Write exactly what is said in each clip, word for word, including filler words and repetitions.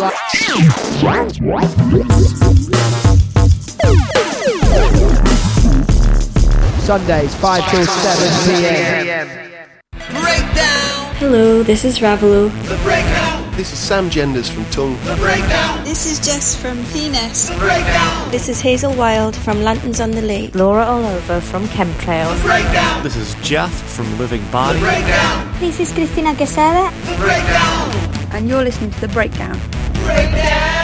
Sundays, five till seven p.m. Breakdown. Hello, this is Ravelo. The Breakdown. This is Sam Genders from Tongue. The Breakdown. This is Jess from Penis. The Breakdown. This is Hazel Wild from Lanterns on the Lake. Laura Oliver from Chemtrails. The Breakdown. This is Jeff from Living Body. The Breakdown. This is Cristina Quesada. The Breakdown. And you're listening to The Breakdown. Breakdown.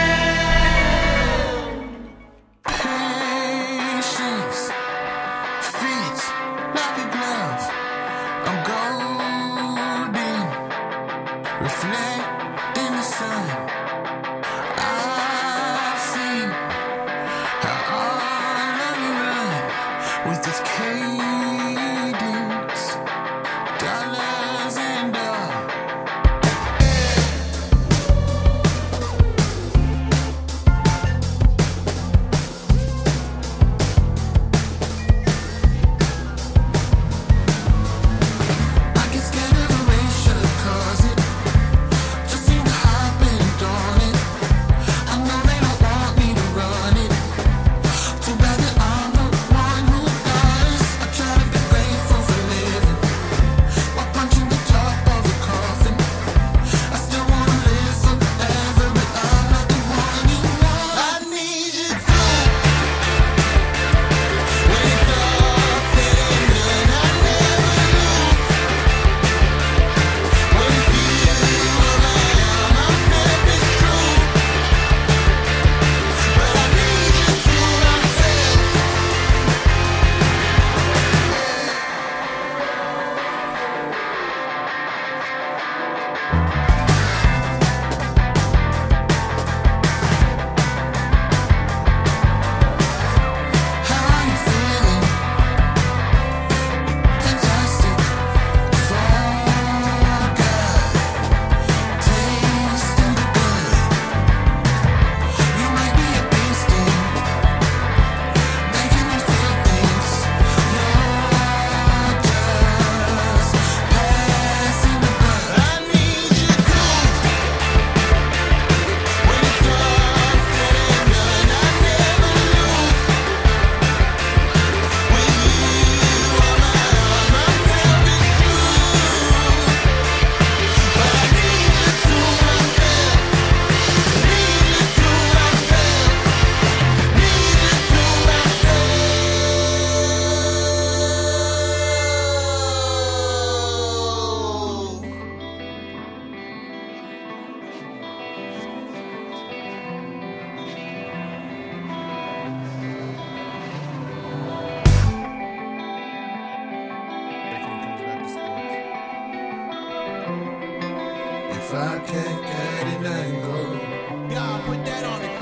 If I can't get it, then go. Y'all put that on the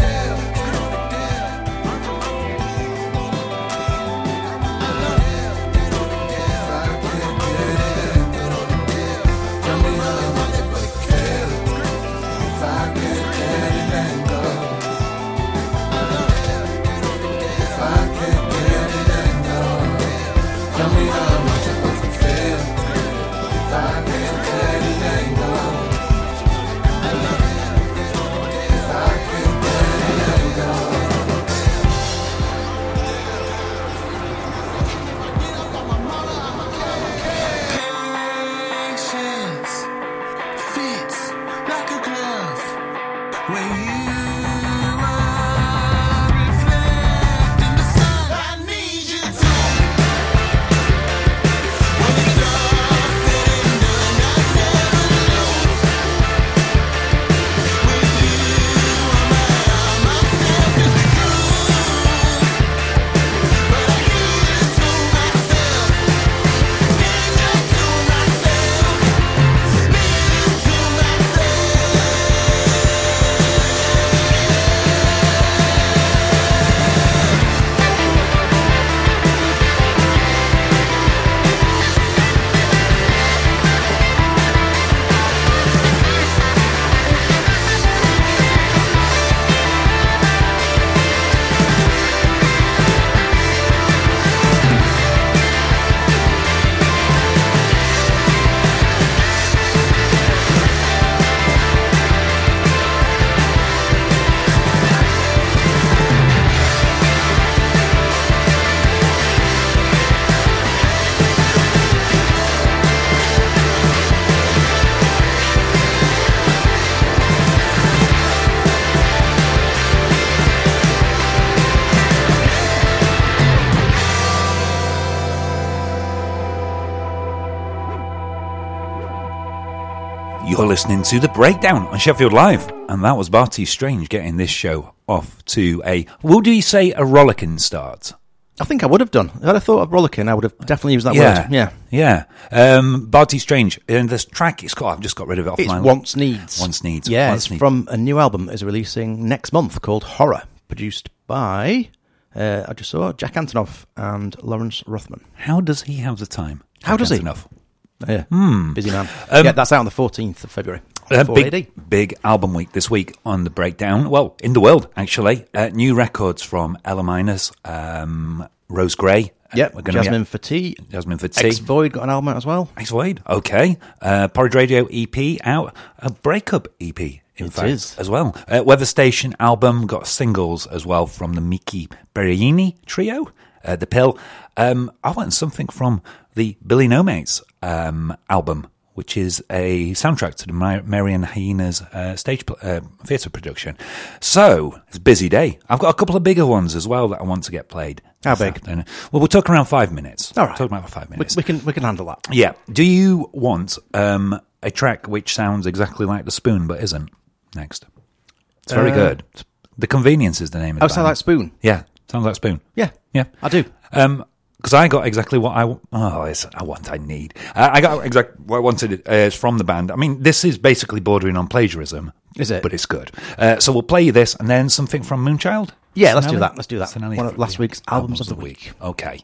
You're listening to The Breakdown on Sheffield Live, and that was Barty Strange getting this show off to a, would you say, a rollicking start? I think I would have done. Had I thought of rollicking, I would have definitely used that yeah, word. Yeah, yeah. Um, Barty Strange, and this track, it's called, I've just got rid of it off it's my Wants Needs. Wants Needs. Yeah, Wants it's Needs. from a new album that is releasing next month called Horror, produced by, uh, I just saw, Jack Antonoff and Lawrence Rothman. How does he have the time? How does he? Enough. Yeah, Hmm. busy man. Um, yeah, that's out on the fourteenth of February. Uh, big, A D. big album week this week on The Breakdown. Well, in the world, actually. Uh, new records from Ella Miners, um, Rose Gray. Yep, We're gonna Jasmine get, Fati. Jasmine Fati. X-Void got an album out as well. X-Void, okay. Uh, Porridge Radio E P out. A breakup E P, in It fact, is. as well. Uh, Weather Station album, got singles as well from the Miki Berreini trio. Uh, the Pill. Um, I want something from the Billy No Mates um, album, which is a soundtrack to the Mar- Marian Hyena's uh, stage pl- uh, theatre production. So, it's a busy day. I've got a couple of bigger ones as well that I want to get played. How big? Afternoon. Well, we'll talk around five minutes. All right. Talk about five We, minutes. we can we can handle that. Yeah. Do you want um, a track which sounds exactly like The Spoon but isn't? Next. It's very Uh, good. The Convenience is the name of Oh, the sound band. like Spoon? Yeah, sounds like Spoon. Yeah, Yeah. I do. Um, because I got exactly what I w- oh, it's, I want, I need. Uh, I got exactly what I wanted uh, from the band. I mean, this is basically bordering on plagiarism. Is it? But it's good. Uh, so we'll play you this, and then something from Moonchild. Yeah, let's do Sonali? that. Let's do that. Sonali One of for last the week's albums of the week. Okay.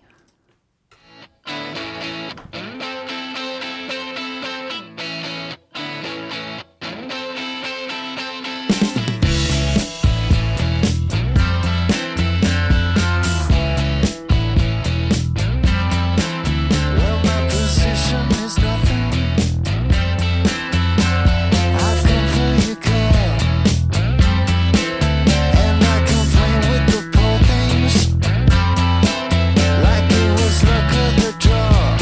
Well, my position is nothing. I've come for your call, and I complain with the poor things, like it was luck of the draw.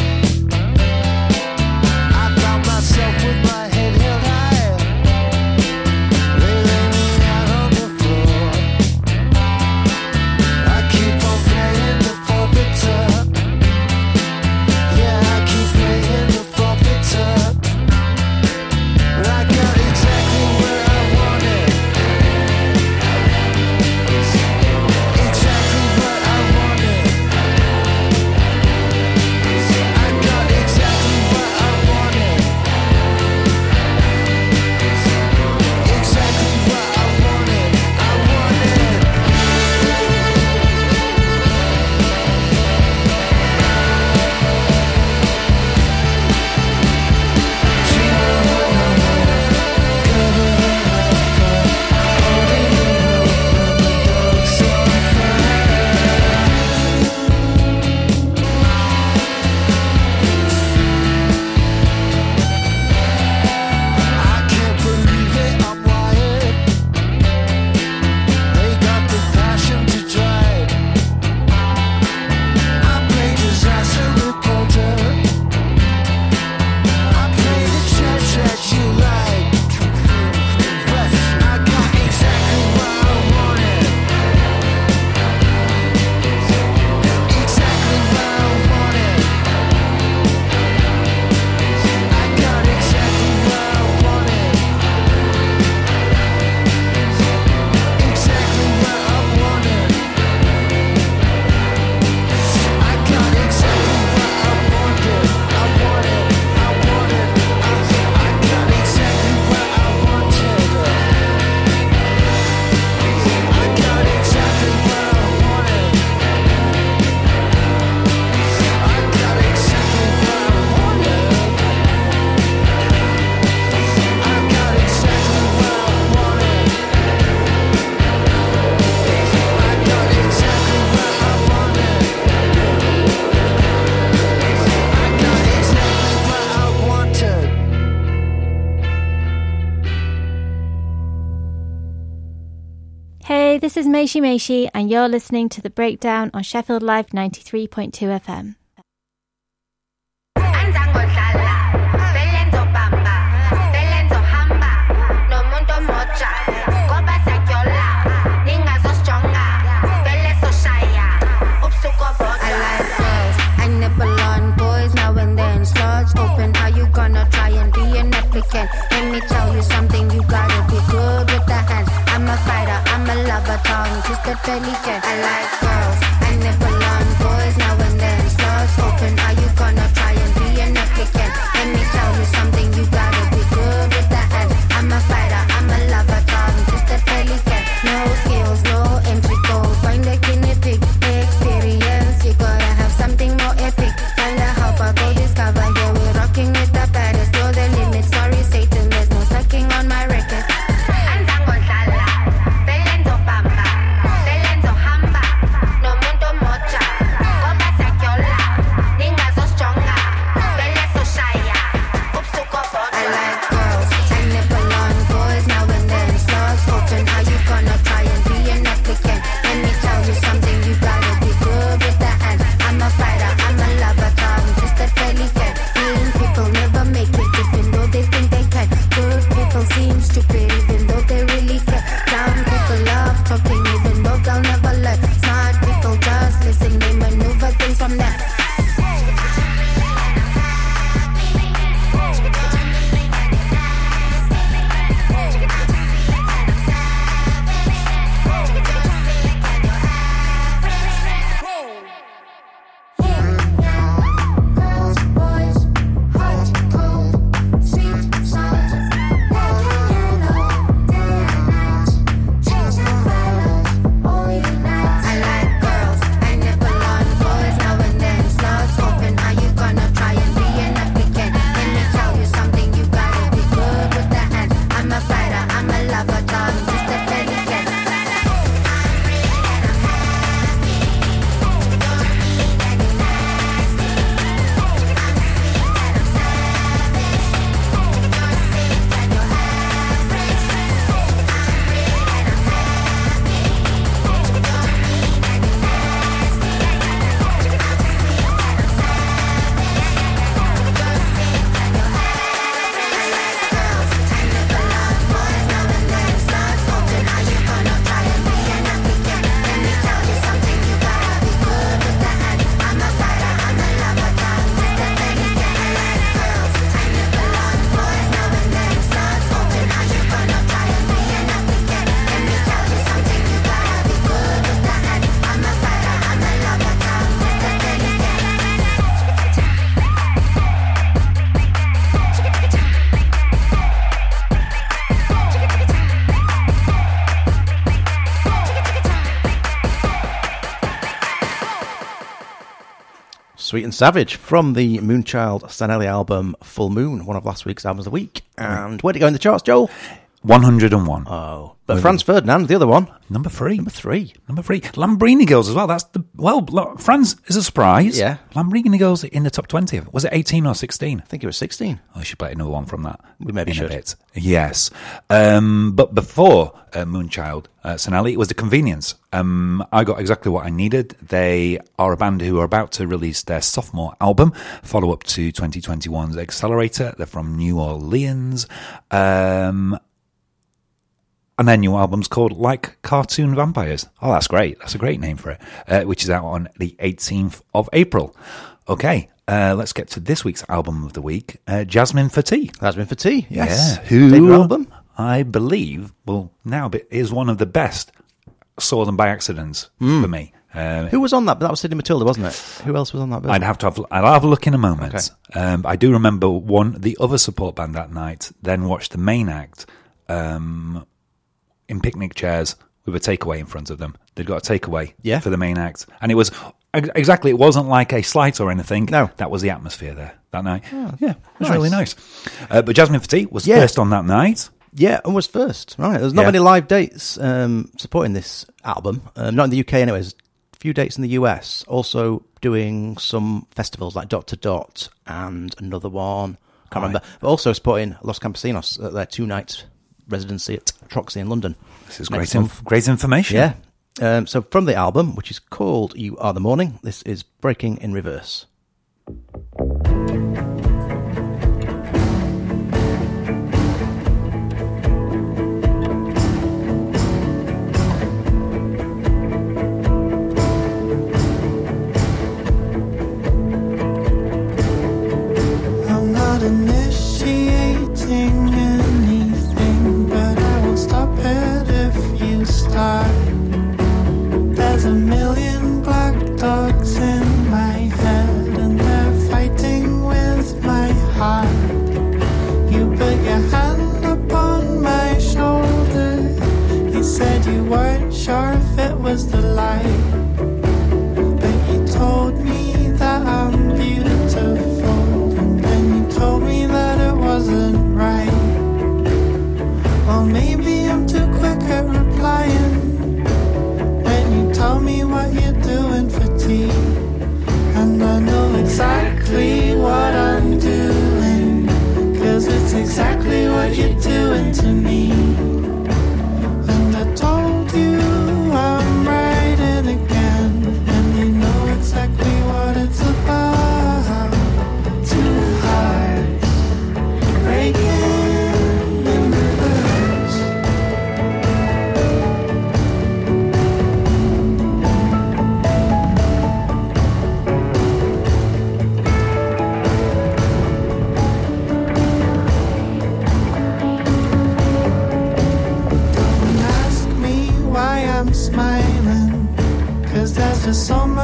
I found myself with my head held high. They lay me out on the floor. I keep on playing the forfeiter. Yeah, I keep playing the forfeiter. I got exactly where I wanted. Exactly what I wanted. I got exactly what I wanted. Exactly what I wanted. I wanted. I can't believe it, I'm wired. They got the passion to drive. I play disaster reporter. I play the church that you like. I got exactly what I wanted. Exactly what I wanted. I got exactly what I wanted. Exactly what I wanted. I got exactly what I wanted. I wanted. I wanted. I got exactly what I wanted. I got exactly what I wanted. I got exactly what I wanted. I got exactly what I wanted. I got exactly what I wanted. I got exactly what I wanted. Hey, this is Meishi Meishi, and you're listening to The Breakdown on Sheffield Live ninety-three point two F M. I like girls, I nibble on boys now and then. Slugs open, are you gonna try and be an applicant? Any a pelican. I like girls, I nipple on boys now and then. Slots open, are you gonna try and be an applicant? Let me tell you something, you gotta be good with the hand. I'm a fighter, I'm a lover, Tom, just a pelican. No skills, no entry goals, find a guinea pig. Experience, you gotta have something more epic. Kinda help I go discover, here we're rocking with the baddest. You're the limit, sorry Satan, there's no sucking on my record. Sweet and Savage from the Moonchild Sanelli album Full Moon, one of last week's albums of the week. And where'd it go in the charts, Joel? one hundred and one. Oh. But Where Franz Ferdinand, the other one. Number three. Number three. Number three. Lambrini Girls as well. That's the, well, look, Franz is a surprise. Yeah. Lambrini Girls in the top twenty. Was it eighteen or sixteen? I think it was sixteen. I should play another one from that. We maybe in should. A bit. Yes. Um, but before uh, Moonchild uh, Sanelli, it was The Convenience. Um, I got exactly what I needed. They are a band who are about to release their sophomore album, follow up to twenty twenty-one's Accelerator. They're from New Orleans. Um, And their new album's called Like Cartoon Vampires. Oh, that's great. That's a great name for it, uh, which is out on the eighteenth of April. Okay, uh, let's get to this week's album of the week, uh, Jasmine for Tea. Jasmine for Tea, yes. Yeah, who Favorite album? I believe, well, now be- is one of the best Saw Them by Accidents mm. for me. Uh, Who was on that? That was Sidney Matilda, wasn't it? Who else was on that version? I'd have to have, I'll have a look in a moment. Okay. Um, I do remember one, the other support band that night, then watched the main act, um... in picnic chairs with a takeaway in front of them. They'd got a takeaway yeah. for the main act. And it was, exactly, it wasn't like a slight or anything. No. That was the atmosphere there that night. Oh, yeah, it was nice. really nice. Uh, but Jasmine for Tea was yeah. first on that night. Yeah, and was first. Right, there's not yeah. many live dates um, supporting this album. Um, not in the U K anyways. A few dates in the U S. Also doing some festivals like Dot to Dot and another one. Can't right. remember. But also supporting Los Campesinos at their two-night residency at Troxy in London. This is great, inf- great information. Yeah. Um, so from the album, which is called You Are the Morning, this is Breaking in Reverse. I'm not initiating anything, but I won't stop it if you start.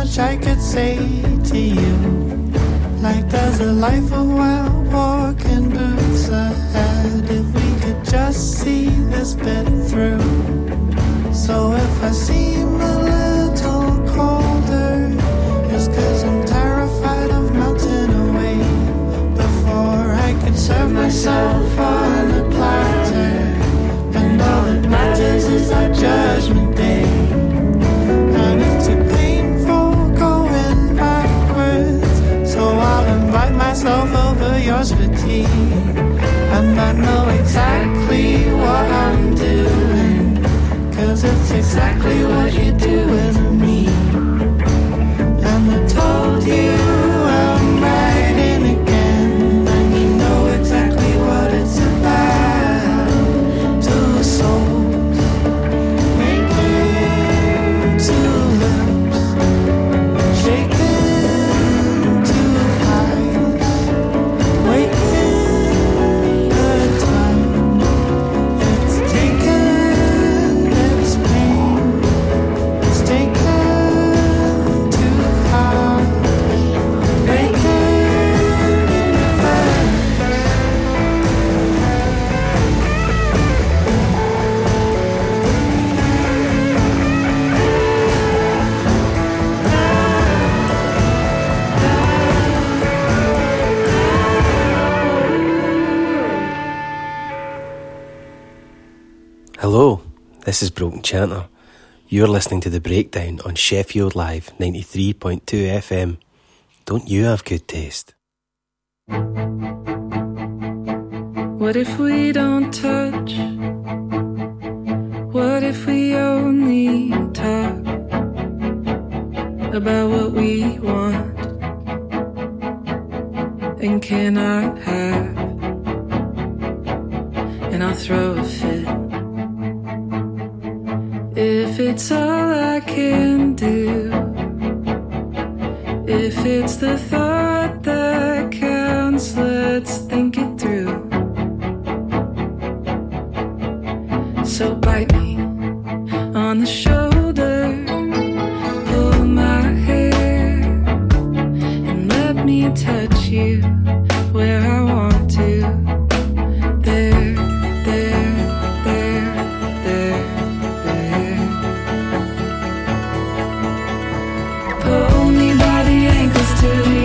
much I could say to you. Like there's a life of wild walking boots ahead. If we could just see this bit through. So if I seem a little colder, it's cause I'm terrified of melting away before I could serve myself on a platter. And all that matters is our judgment day. And it's too painful going backwards, so I'll invite myself over yours for tea. And I know exactly what I'm doing, cause it's exactly what you're doing to me. And I told you I'm writing again, and you know exactly what it's about. Two souls making two lips, shaking two eyes, waiting the time it's taken, its pain it's taken too hard, breaking fast. Hello, this is Broken Chanter. You're listening to The Breakdown on Sheffield Live ninety-three point two F M. Don't you have good taste? What if we don't touch? What if we only talk about what we want and cannot have? And I'll throw a fit if it's all I can do, if it's the thought that counts. Let's think it through. So bite me on the shoulder, pull my hair, and let me touch you where I want to. There, there, there, there, there. Pull me by the ankles to the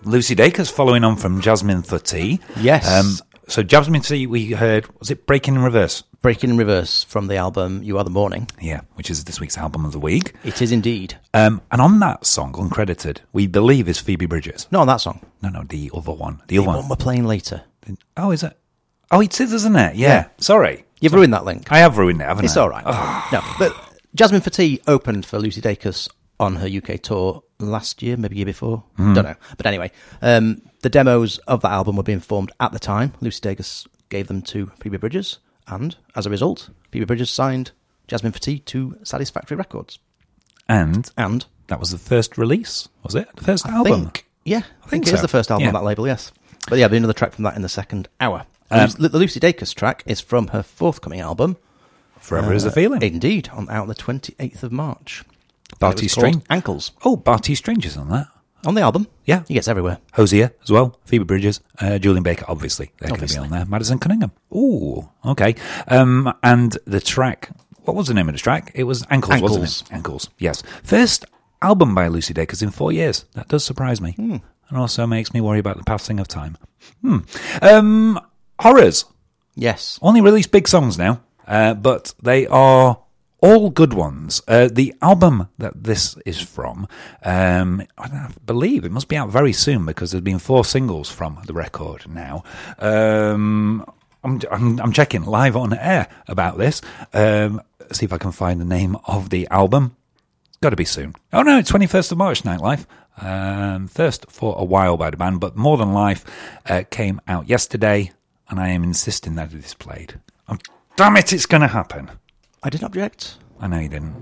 Lucy Dacus following on from Jasmine for Tea. Yes. Um, so Jasmine for Tea, we heard, was it Breaking in Reverse? Breaking in Reverse from the album You Are the Morning. Yeah, which is this week's album of the week. It is indeed. Um, and on that song, uncredited, we believe is Phoebe Bridgers. Not on that song. No, no, the other one. The, The other one. one we're playing later. Oh, is it? Oh, it is, isn't it? Yeah. Yeah. Sorry. You've ruined that link. I have ruined it, haven't It's I? all right. No, but Jasmine for Tea opened for Lucy Dacus on her U K tour last year, maybe year before. Mm. Don't know. But anyway, um, the demos of that album were being formed at the time. Lucy Dacus gave them to Phoebe Bridgers, and as a result, Phoebe Bridgers signed Jasmine for Tea to Satisfactory Records. And and that was the first release, was it? The first I album? Think, yeah, I think, think it so. is the first album Yeah. on that label, yes. But yeah, there'll be another track from that in the second hour. Um, the Lucy Dacus track is from her forthcoming album, Forever is a Feeling. Indeed, on out on the twenty-eighth of March. Barty It was called String. Ankles. Oh, Barty Stranger's on that. On the album? Yeah. He gets everywhere. Hosier as well. Phoebe Bridgers. Uh, Julian Baker, obviously. They're going to be Obviously. on there. Madison Cunningham. Ooh, okay. Um, and the track, what was the name of the track? It was Ankles, Ankles. wasn't it? Ankles, yes. First album by Lucy Dacus in four years. That does surprise me. Hmm. And also makes me worry about the passing of time. Hmm. Um, horrors. Yes. Only release big songs now, uh, but they are all good ones. Uh, the album that this is from, um, I believe it must be out very soon because there's been four singles from the record now. Um, I'm, I'm, I'm checking live on air about this. Um, see if I can find the name of the album. It's got to be soon. Oh no, it's twenty-first of March, Nightlife. Um, first for a while by the band, but More Than Life uh, came out yesterday, and I am insisting that it is played. Oh, damn it, it's going to happen. I didn't object. I know you didn't.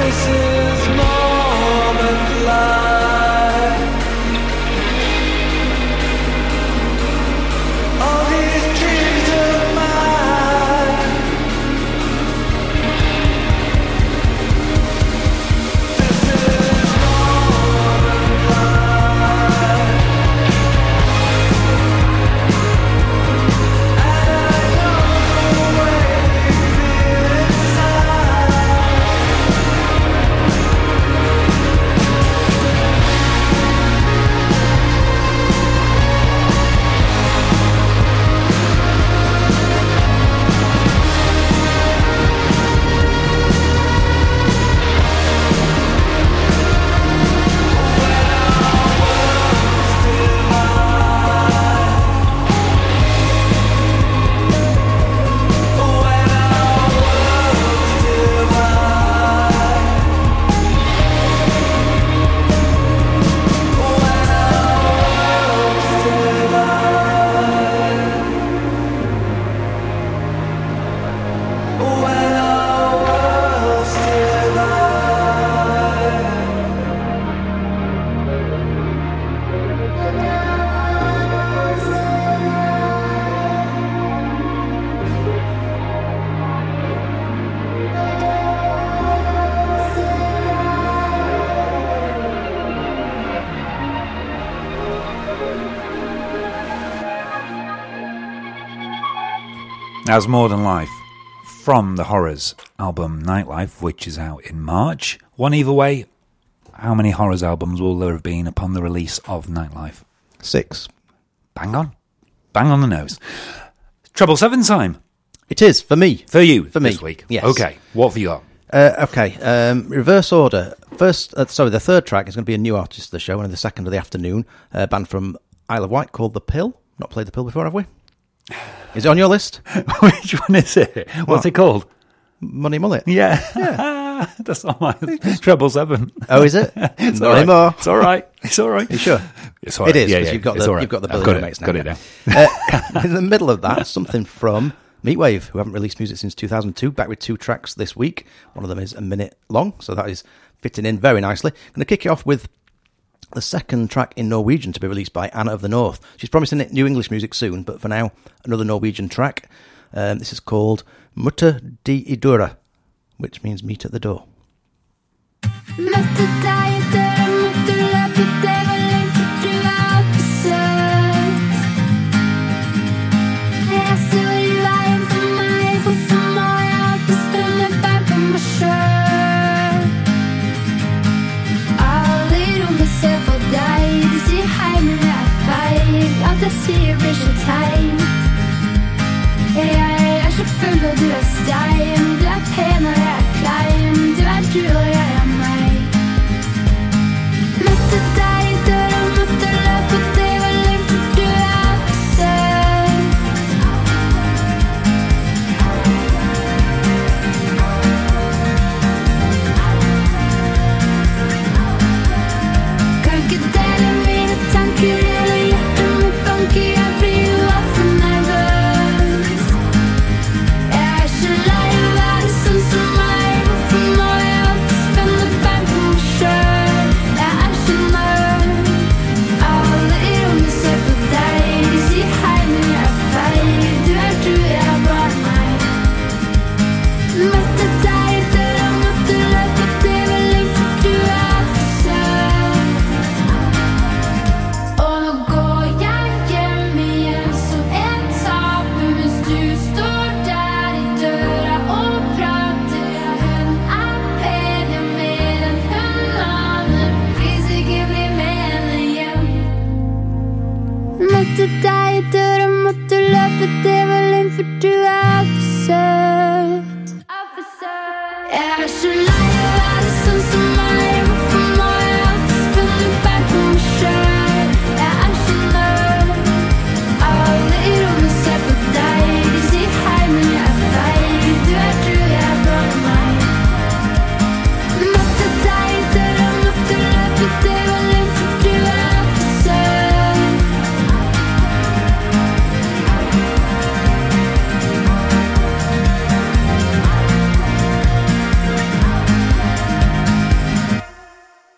This is more than life. All these dreams of mine. This is more than life. And I know the way you feel inside. As More Than Life from the Horrors album Nightlife, which is out in March. One either way, how many Horrors albums will there have been upon the release of Nightlife? Six. Bang on. Bang on the nose. Treble Seven time. It is, for me. For you, For me, this week. yes. Okay, what have you got? Uh, okay, um, reverse order. First, uh, sorry, the third track is going to be a new artist of the show, and the second of the afternoon, a band from Isle of Wight called The Pill. Not played The Pill before, have we? Is it on your list? Which one is it? What's What? it called? Money Mullet. Yeah. yeah. That's not my Treble Seven. Oh, is it? It's Not all right. anymore. It's all right. It's all right. Are you sure? It's all right. It is, Yeah, because yeah. you've got It's the all right. you've got the I've Billy got it. Mates now. Got it now. Uh, in the middle of that, something from Meatwave, who haven't released music since two thousand two, back with two tracks this week. One of them is a minute long, so that is fitting in very nicely. Going to kick it off with the second track in Norwegian to be released by Anna of the North. She's promising it new English music soon, but for now, another Norwegian track. Um, this is called Mutter di Idura, which means meet at the door. Møtte deg i døren, måtte løpe, det var lenge for du var for søt. Jeg står i veien for meg, hvorfor må jeg alltid spenne bein på meg selv? Alle i rommet ser på deg, de sier hei, men jeg er feil. Alt jeg sier blir så tegn. Jeg er så full og du er stein. Du er pen og jeg er klein. Du er du og jeg er meg. Møtte deg i døren.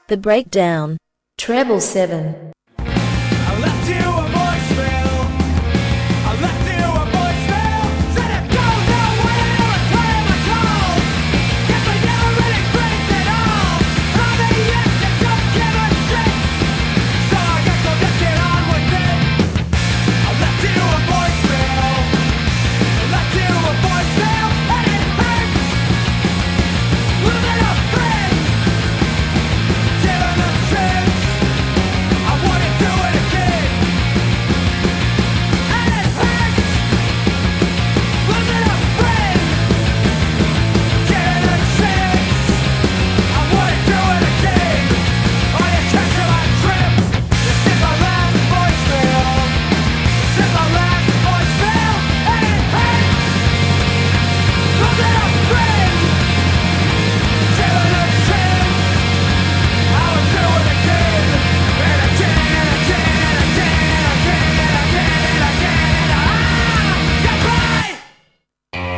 The Breakdown. Treble seven. I left you a voicemail. I left you a voicemail. Said it goes nowhere. Return my call. Guess I never really phrased it all. How many yes you don't give a shit. So I guess I'll just get on with it. I left you a voicemail. I left you a voicemail. And it hurts. Losing a friend. Given a chance. I wanna do it again. And it hurts. Losing a friend. Given a chance. I wanna do it again. On your catch of my trip. This is my last voicemail. This is my last voicemail. And it hurts. Losing a friend. Given a chance. I would do it again. And again and again and again and again and again and again. Ah! Goodbye!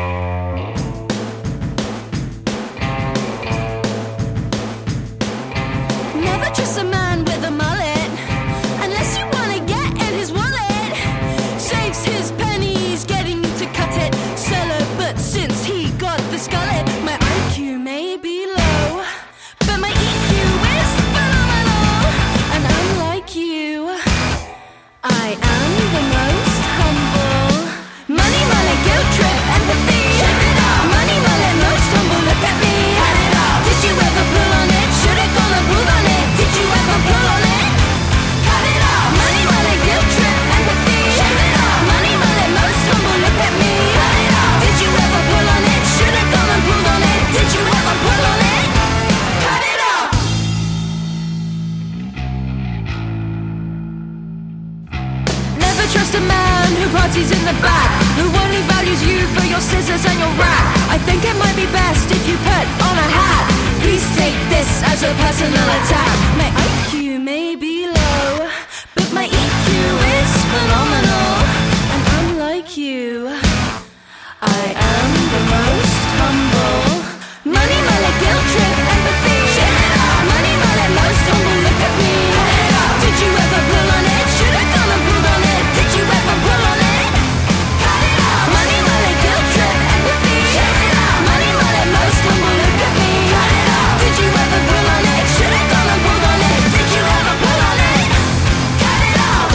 Never trust a man with a mullet unless you wanna get in his wallet. Saves his pennies getting you to cut it. Seller, but since he got the skullet, my I Q may be low, but my E Q is phenomenal. And unlike you, I am the most humble. Money, mullet, guilt trip, empathy. Money, mullet, most humble. Look at me. Did you ever pull on it? Should've gone and pulled on it. Did you ever pull on it? Cut it off. Money, mullet, guilt trip, empathy. Money, mullet, most humble. Look at me. Did you ever pull on it? Should've gone and pulled on it. Did you ever pull on it? Cut it off. Never trust a man who parties in the back, who only values you for your scissors and your rat. I think it might be best if you put on a hat. Please take this as a personal attack. My I Q may be low, but my E Q is phenomenal. And unlike you, I am the most humble. Money, mullet, guilt trip, empathy. Money, mullet, most humble. Look at me. Did you ever pull on it? Should've gone and pulled on it. Did you ever pull on it? Cut it off. Money, mullet, guilt trip, empathy. Money, mullet, most humble. Look at me. Did you ever pull on it? Should've gone and pulled on it. Did you ever pull on it? Cut it off.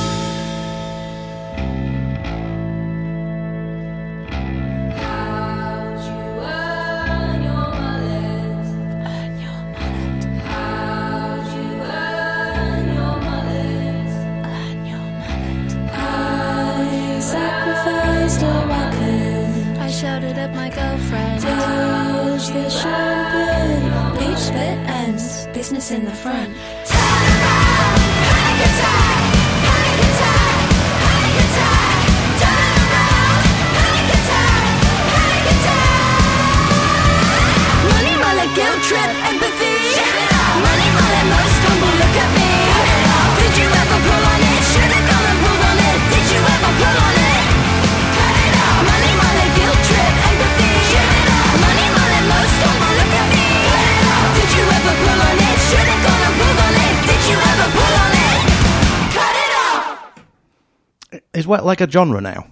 How'd you earn your mullet? Earn your mullet. How'd you earn your mullet? Earn your mullet. I sacrificed a rocket. I shouted at my girlfriend. Touch the shampoo. Peach spit ends. Business in the front. Turn around. Panic attack. Panic attack. Panic attack. Turn around. Panic attack. Panic attack. Money, mullet, guilt trip, empathy. Money, mullet, most humble. Look at me. Did you ever pull on it? Should've gone and pulled on it. Did you ever pull on it? Cut it off. Money, mullet, guilt trip, empathy. Money, mullet, most humble. Look at me. Did you ever pull on it? Should've gone and pulled on it. Did you ever pull on it? Cut it off. Is Wet like a genre now?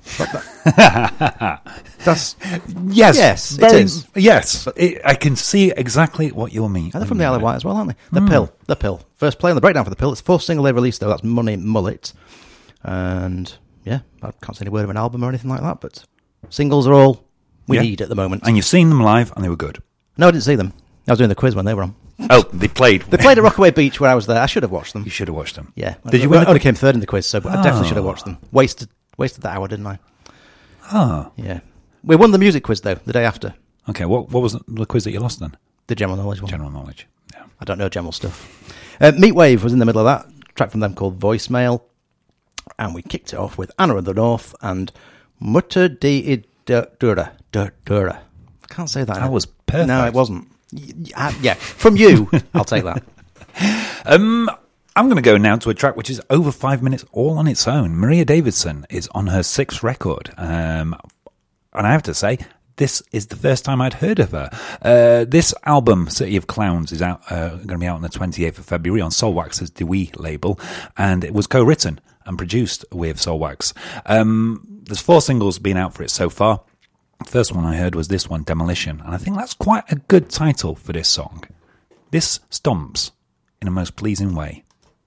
That's Yes, yes, it very- is. Yes, it, I can see exactly what you're meaning. And they're from the Isle of Wight as well, aren't they? The Mm. Pill, The Pill. First play on the Breakdown for The Pill. It's the fourth single they've released, though. That's Money Mullet. And, yeah, I can't say any word of an album or anything like that, but singles are all we Yeah. need at the moment. And you've seen them live, and they were good. No, I didn't see them. I was doing the quiz when they were on. Oh, they played. They played at Rockaway Beach where I was there. I should have watched them. You should have watched them. Yeah. Did you I, win? I only came third in the quiz, so I definitely should have Oh. watched them. Wasted wasted that hour, didn't I? Oh. Yeah. We won the music quiz, though, the day after. Okay, what what was the quiz that you lost then? The general knowledge one. General knowledge. Yeah. I don't know general stuff. Uh, Meatwave was in the middle of that. Track from them called Voicemail. And we kicked it off with Anna of the North and Mutter de Dura. Dura. I can't say that. That was perfect. No, it wasn't. Y- y- uh, yeah, from you, I'll take that. Um, I'm going to go now to a track which is over five minutes all on its own. Maria Davidson is on her sixth record. Um, and I have to say, this is the first time I'd heard of her. Uh, this album, City of Clowns, is out uh, going to be out on the twenty-eighth of February on Soulwax's Dewey label, and it was co-written and produced with Soulwax. Um, there's four singles been out for it so far. The first one I heard was this one, Demolition, and I think that's quite a good title for this song. This stomps in a most pleasing way.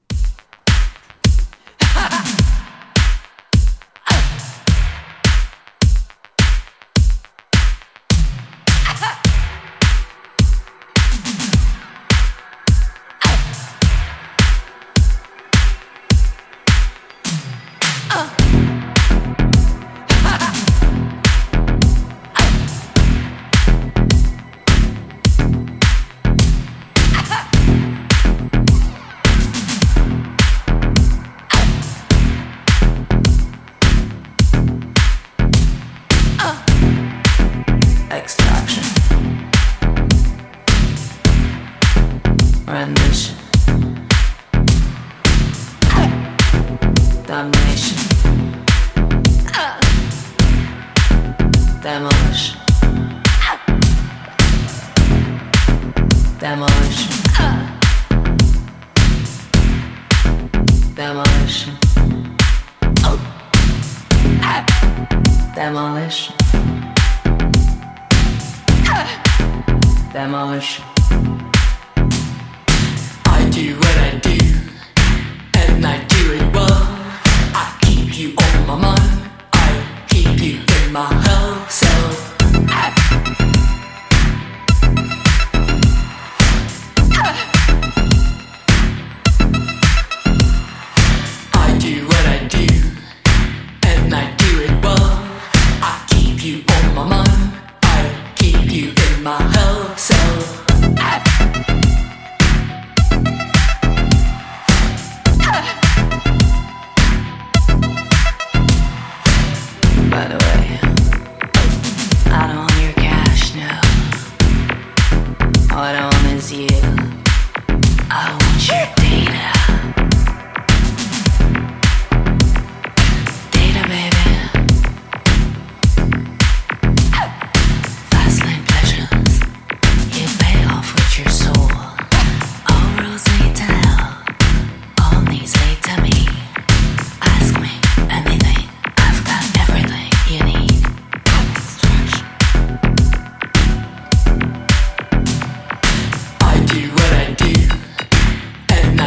Extraction, rendition, damnation, demolition, demolition, demolition, demolition. Demolition. I do what I do, and I do it well. I keep you on my mind, I keep you in my hell cell. I do what I do, and I do it well. I keep you on my mind, I keep you in my hell cell. By the way, I don't want your cash now. All I want is you. I want your data. Data, baby. Fast lane pleasures. You pay off with your soul. All roads lead to hell. All needs lead to me. Ask me anything. I've got everything you need. I do what I do, and I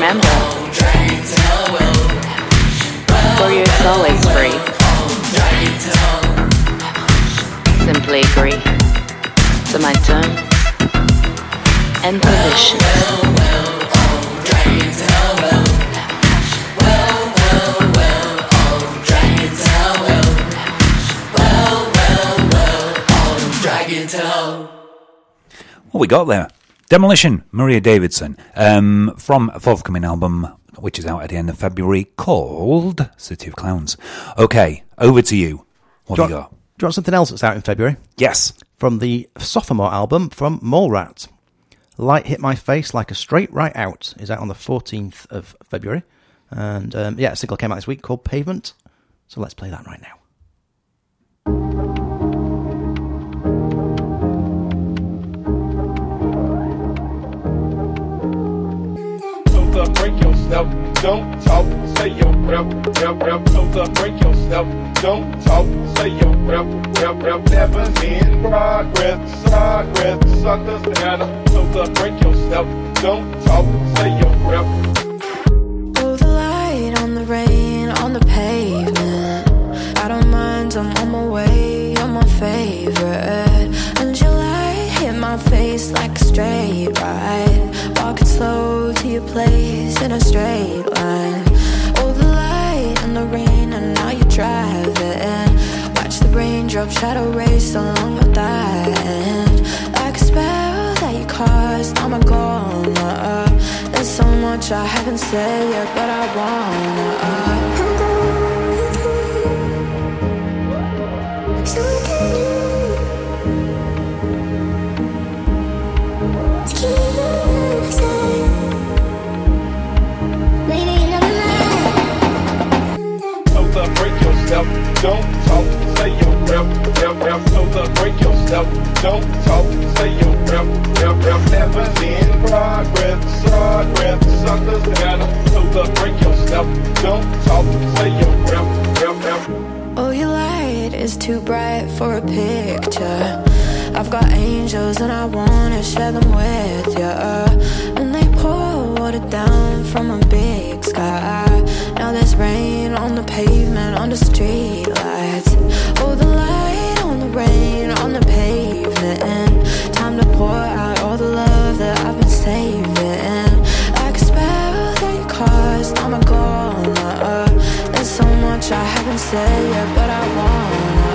remember, for you it's always free. Simply agree to my terms and conditions. What we got there? Demolition, Maria Davidson, um, from a forthcoming album, which is out at the end of February, called City of Clowns. Okay, over to you. What do have you you want, got? Do you want something else that's out in February? Yes. From the sophomore album from Mallrat. Light Hit My Face Like a Straight Right Out is out on the fourteenth of February. And um, yeah, a single came out this week called Pavement. So let's play that right now. Up, break yourself, don't talk, say your rep, rep, rep, hold up, break yourself, don't talk, say your rep, rep, rep, never in progress, progress, suckers together, hold up, break yourself, don't talk, say your rep. Oh, the light on the rain, on the pavement, I don't mind, I'm on my way, you're my favorite, and your light hit my face like a straight ride. Walking slow to your place in a straight line. Oh, the light and the rain, and now you're driving. Watch the raindrops shadow race along my thigh. Like a spell that you caused, I'm a goner. There's so much I haven't said yet, but I wanna. Hold up, break yourself, don't talk, say your rep, rep, rep, hold up, break yourself, don't talk, say your rep, rep, rep, never in progress, progress, suckers together, hold up, break yourself, don't talk, say your rep, rep, rep. Oh, your light is too bright for a picture. I've got angels and I wanna share them with ya. And they pour water down from a big sky. Now there's rain on the pavement, on the street lights. Oh, the light on the rain, on the pavement. Time to pour out all the love that I've been saving. Like a spell that you caused, I'm a goner. There's so much I haven't said yet, but I wanna.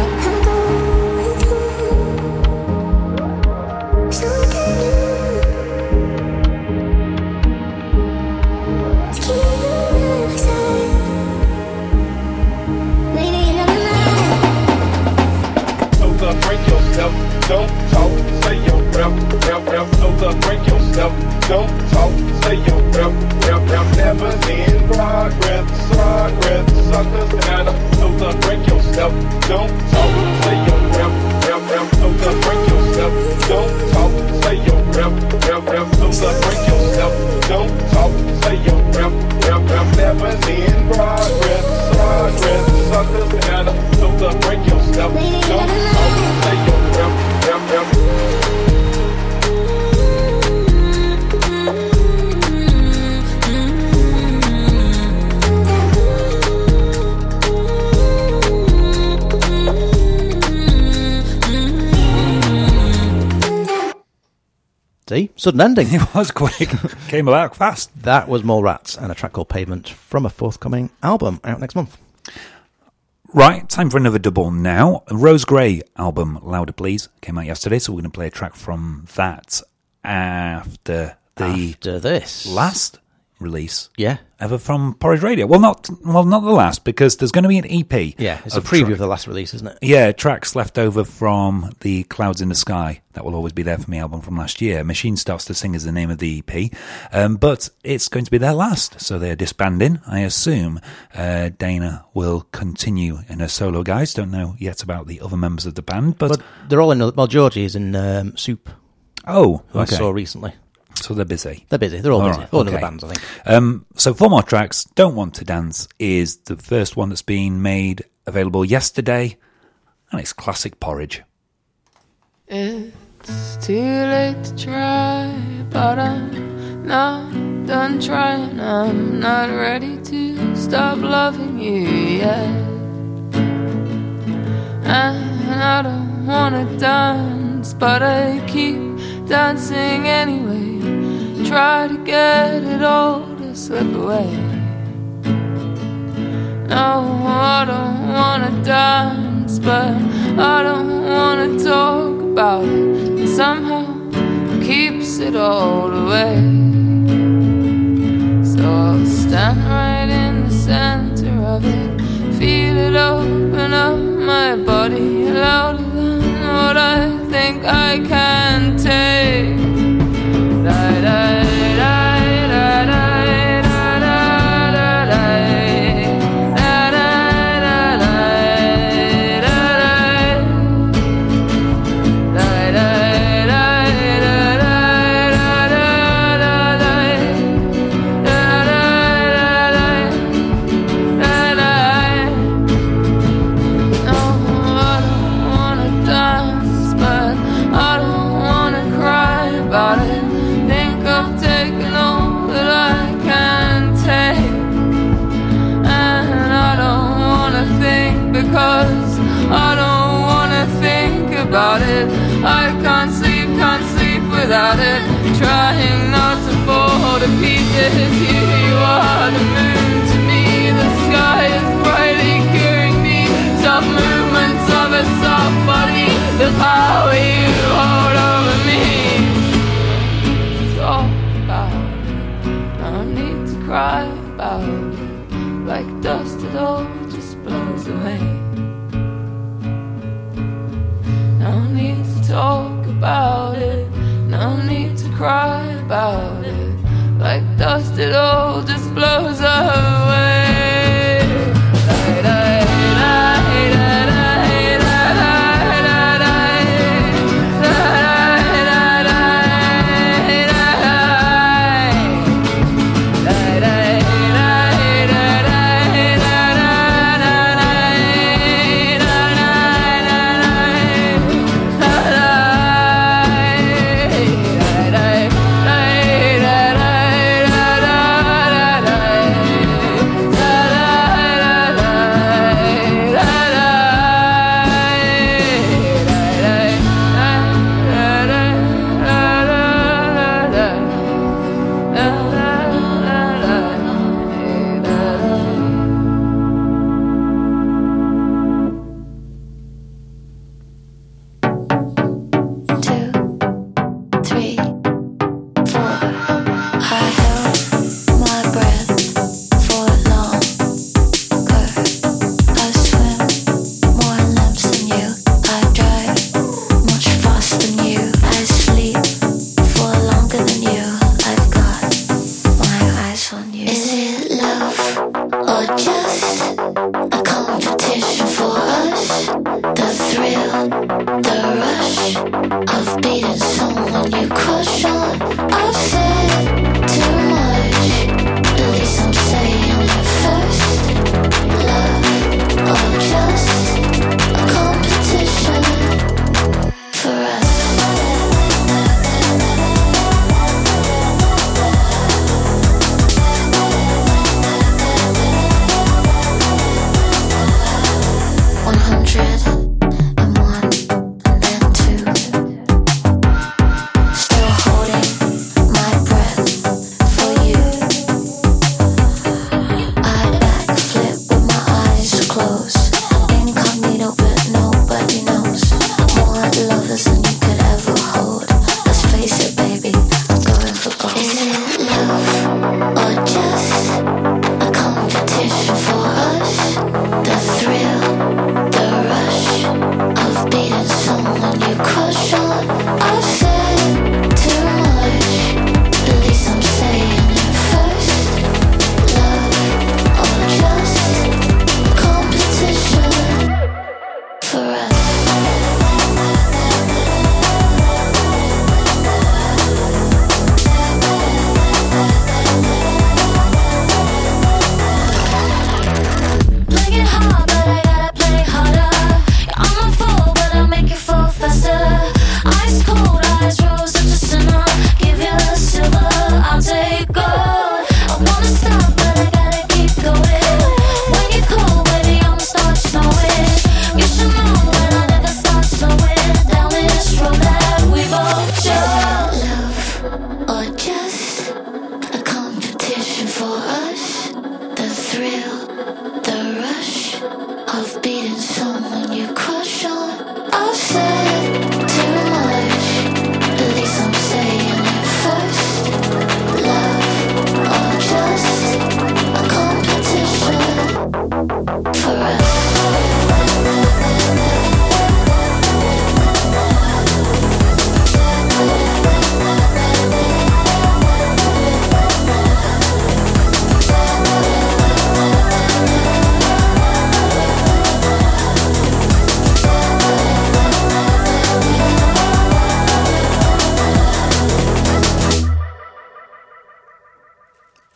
Don't talk, say your rep, rep, rep, hold up, break yourself. Don't talk, say your rep, rep, rep, never in progress, progress, suckers together. Hold up, break yourself. Don't talk, say your rep, rep, rep, hold up, break yourself. Don't talk, say your rep, rep, rep, hold up, break yourself. Don't talk, say your rep, rep, rep, never in progress, progress, suckers together. Hold up, break yourself. Don't talk, say your rep, rep, rep. See? Sudden ending. It was quick. Came about fast. That was Mallrats and a track called Pavement from a forthcoming album out next month. Right, time for another double now. A Rose Grey album, Louder Please, came out yesterday, so we're going to play a track from that after the After this. last release Yeah. ever from Porridge Radio. Well, not well, not the last, because there's going to be an E P. Yeah, it's a of preview tra- of the last release, isn't it? Yeah, tracks left over from the Clouds in the Sky. That will always be there for me album from last year. Machine Starts to Sing is the name of the E P. Um, but it's going to be their last, so they're disbanding. I assume uh, Dana will continue in her solo guys. Don't know yet about the other members of the band. But, But they're all in, well, Georgie is in um, Soup, oh, who okay. I saw recently. So they're busy. They're busy. They're all, All busy. right, All okay. in the bands, I think. Um, so four more tracks. Don't Want to Dance is the first one that's been made available yesterday, and it's classic Porridge. It's too late to try, but I'm not done trying. I'm not ready to stop loving you yet. And I don't wanna dance, but I keep dancing anyway. Try to get it all to slip away. No, I don't wanna dance, but I don't wanna talk about it. Somehow keeps it all away. So I'll stand right in the center of it, feel it open up my body louder than what I think I can take. Da, da, da, da, da. Because I don't wanna think about it. I can't sleep, can't sleep without it. Trying not to fall to pieces. Here you are, the moon to me. The sky is brightly curing me. Soft movements of a soft body. The power you hold over me. Talk about it. No need to cry about it. Like dust it all just blows away. No need to talk about it. No need to cry about it. Like dust it all just blows away. Da, da, da, da, da.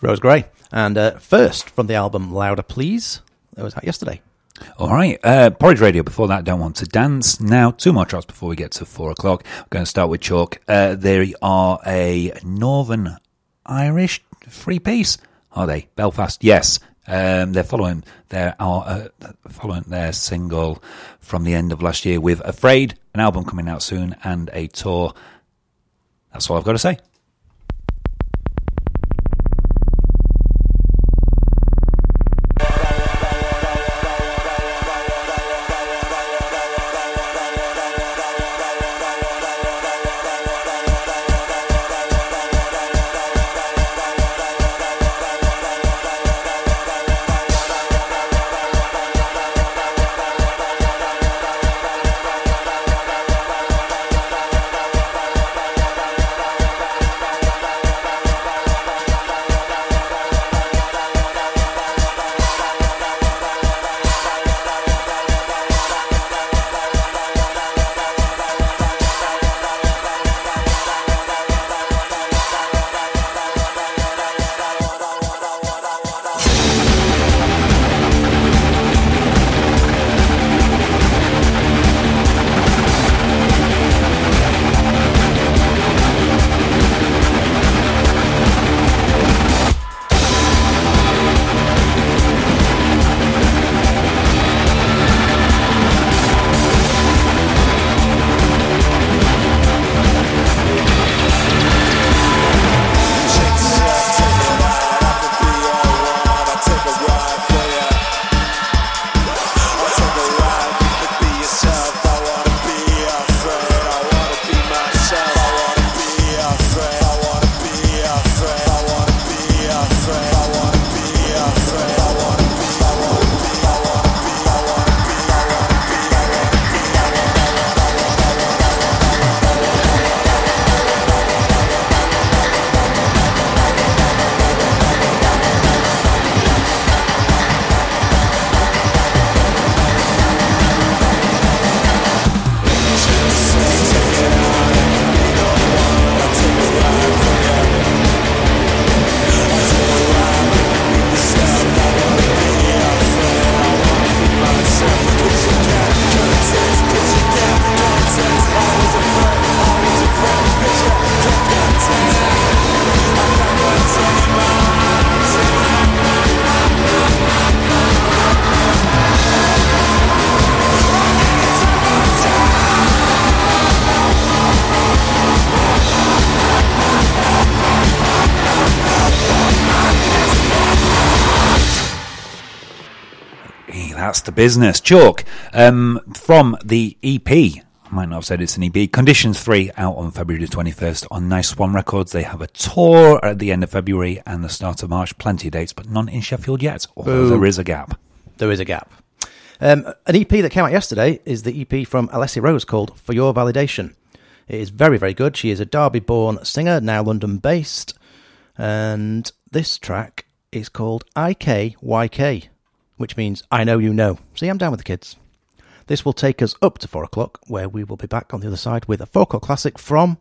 Rose Gray. And uh, first from the album Louder Please, that was out yesterday. All right, uh, Porridge Radio. Before that, Don't Want to Dance. Now, two more tracks before we get to four o'clock. I'm going to start with Chalk. Uh, they are a Northern Irish three piece. Are they? Belfast? Yes. Um, they're following their uh, following their single from the end of last year with Afraid, an album coming out soon, and a tour. That's all I've got to say. That's the business. Chalk, um, from the E P, I might not have said it's an E P, Conditions three, out on February the twenty-first on Nice Swan Records. They have a tour at the end of February and the start of March. Plenty of dates, but none in Sheffield yet, although Boom. there is a gap. There is a gap. Um, an E P that came out yesterday is the E P from Alessia Rose called For Your Validation. It is very, very good. She is a Derby-born singer, now London-based, and this track is called I K Y K, which means I Know You Know. See, I'm down with the kids. This will take us up to four o'clock, where we will be back on the other side with a four o'clock classic from...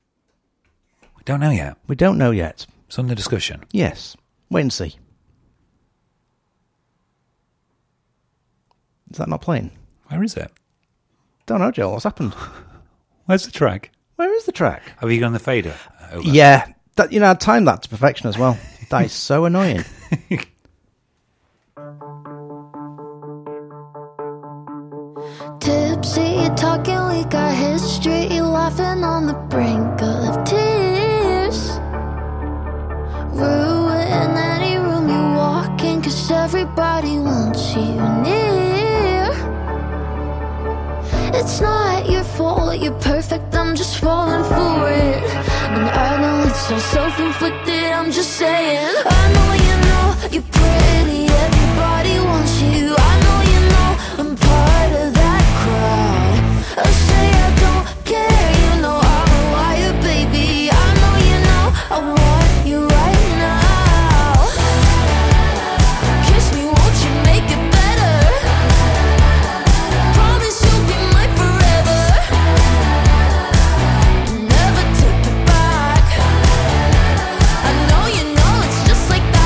We don't know yet. We don't know yet. It's under discussion. Yes. Wait and see. Is that not playing? Where is it? Don't know, Joel. What's happened? Where's the track? Where is the track? Have you gone the fader? Over? Yeah. That, you know, I timed that to perfection as well. That is so annoying. Tipsy, talking, we got history, laughing on the brink of tears. Ruin any room you walk in, 'cause everybody wants you near. It's not your fault, you're perfect, I'm just falling for it. And I know it's so self-inflicted, I'm just saying. I know you know you're pretty, everybody wants you. I know you know I'm part of that crowd. I say I don't care, you know I'm a liar, baby. I know you know I want you right now. Kiss me, won't you make it better? Promise you'll be mine forever. Never take it back. I know you know it's just like that.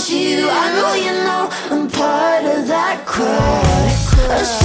want you. I know you know I'm part of that crowd.